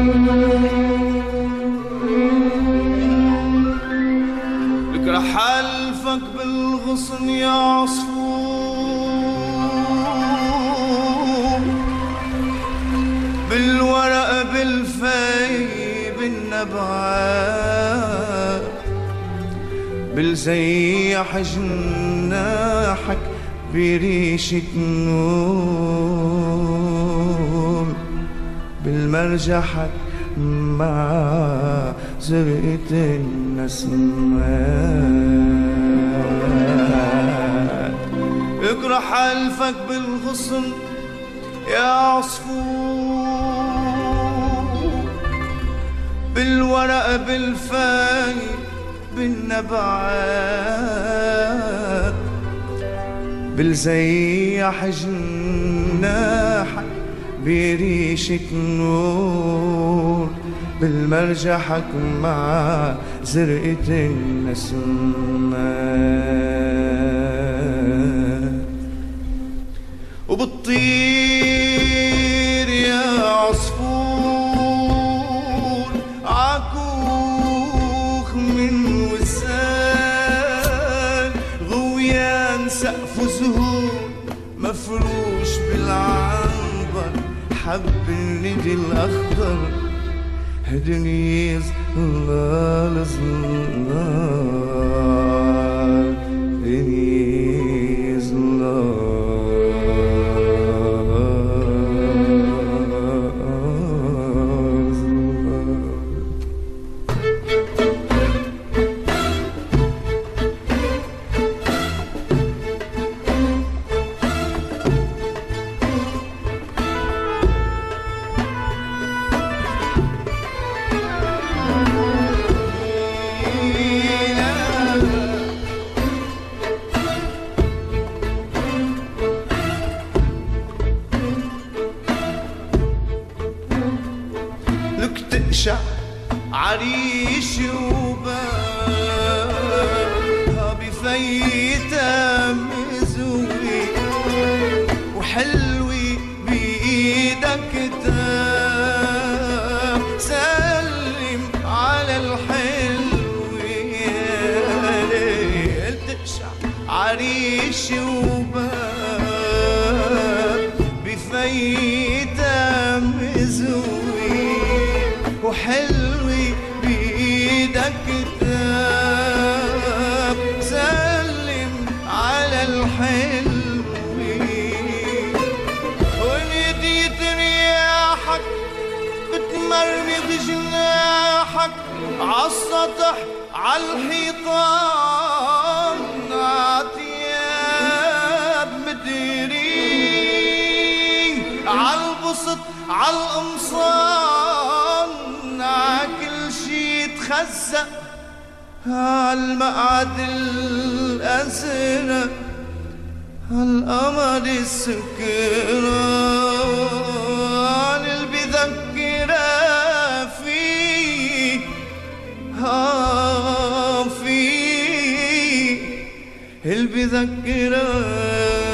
لك رح ألفك بالغصن يا عصفور، بالورق بالفي بالنبعات، بالزيح جناحك بريشة نور، بالمرجحك مع زرقة النسمات. اجرح ألفك بالغصن يا عصفور، بالورق بالفاي بالنبعات، بالزيح جناحك بريشة نور، بالمرجحك مع زرقة النسمات. وبتطير يا عصفور عكوخ من وسان، غويان سقف زهور مفروش بالعنبر، حب الندي الأخضر هدني ظلال ظلال، هدني ظلال عريش وبابها بفيتها مزوي، وحلوي بإيدك تاب، سلم على الحلوة اللي تقشع عريش وباب بفيتها مزوي، وحلوي بإيدك تاب، سلم على الحلوة. وناديت رياحك بتمرمغ جناحك عالسطح عالحيطان، عتياب مدري عالبسط عالقمصان، كل شي تخزق عالمقعد الأزرق، عالقمر السكران اللي بذكرها فيه فيه اللي بذكرها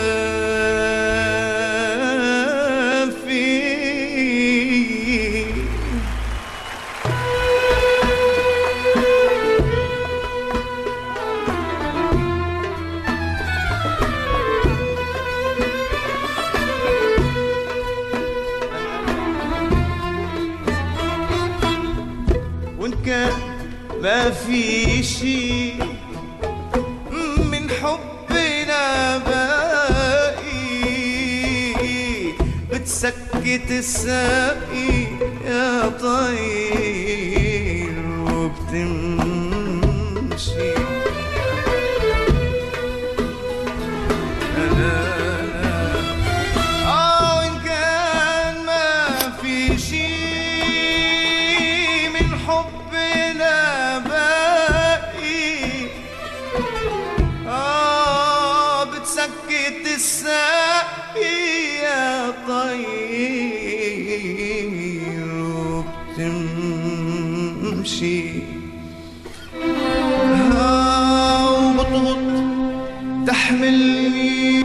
ما في شي من حبنا باقي، بتسكت الساقي يا طير وبتمشي. وإن كان ما في شي من حبنا بتسكت الساقي يا طير وبتمشي. وبطغط تحملني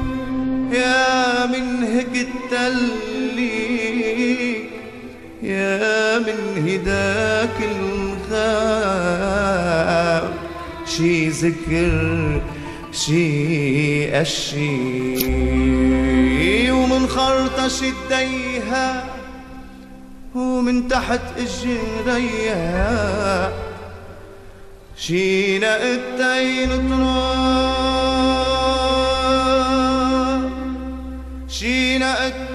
يا منهج التلي يا من هداك الغاب شي ذكر شي قشي ومن خرطش ايديها ومن تحت اجريها شي نقطتين تراب شي نقطتين